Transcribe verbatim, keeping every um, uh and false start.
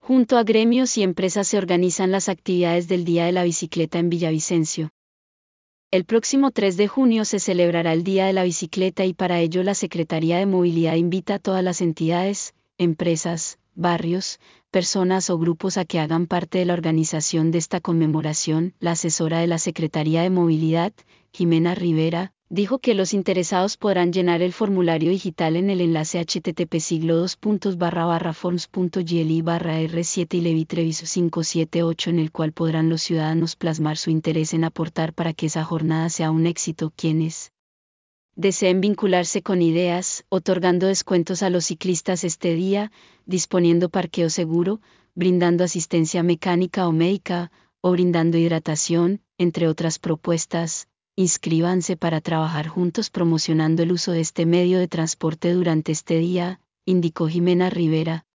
Junto a gremios y empresas se organizan las actividades del Día de la Bicicleta en Villavicencio. El próximo tres de junio se celebrará el Día de la Bicicleta y para ello la Secretaría de Movilidad invita a todas las entidades, empresas, barrios, personas o grupos a que hagan parte de la organización de esta conmemoración. La asesora de la Secretaría de Movilidad, Jimena Rivera, dijo que los interesados podrán llenar el formulario digital en el enlace http siglo dos puntos barra barra forms punto gli barra r siete y Levi Treviso quinientos setenta y ocho, en el cual podrán los ciudadanos plasmar su interés en aportar para que esa jornada sea un éxito. Quienes deseen vincularse con ideas, otorgando descuentos a los ciclistas este día, disponiendo parqueo seguro, brindando asistencia mecánica o médica, o brindando hidratación, entre otras propuestas. Inscríbanse para trabajar juntos promocionando el uso de este medio de transporte durante este día, indicó Jimena Rivera.